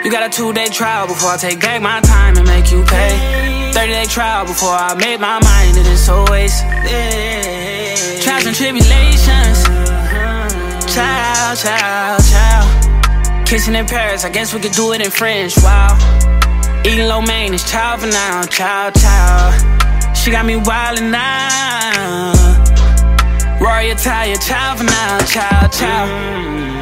You got a 2-day trial before I take back my time and make you pay. 30-day trial before I made my mind that it's always trials and tribulations. Child, child, child. Kissing in Paris, I guess we could do it in French. Wow. Eating lo mein is child for now. Child, child. She got me wildin' now. Rory Italia, child for now. Child, child.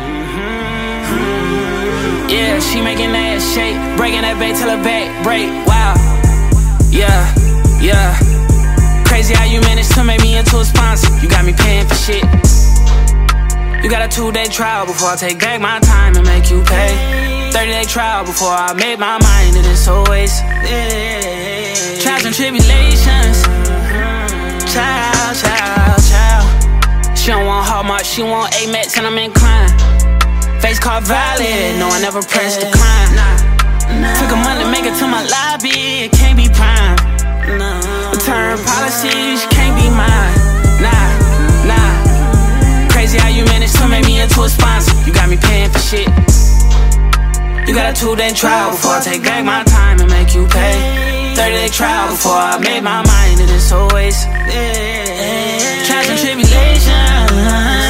Yeah, she making that shake, breaking that back till her back break. Wow. Yeah, yeah. Crazy how you managed to make me into a sponsor. You got me paying for shit. You got a 2-day trial before I take back my time and make you pay. 30-day trial before I made my mind that it's always trials and tribulations. Child, child, child. She don't want Hallmark, she want Amex and I'm inclined. Face card valid, no I never pressed decline. Took a month to make it to my lobby, it can't be prime. Return policies, can't be mine. Nah, nah. Crazy how you managed to make me into a sponsor. You got me paying for shit. You got a 2-day trial before I take back my time and make you pay. 30-day trial before I made my mind that it's always trials and tribulations.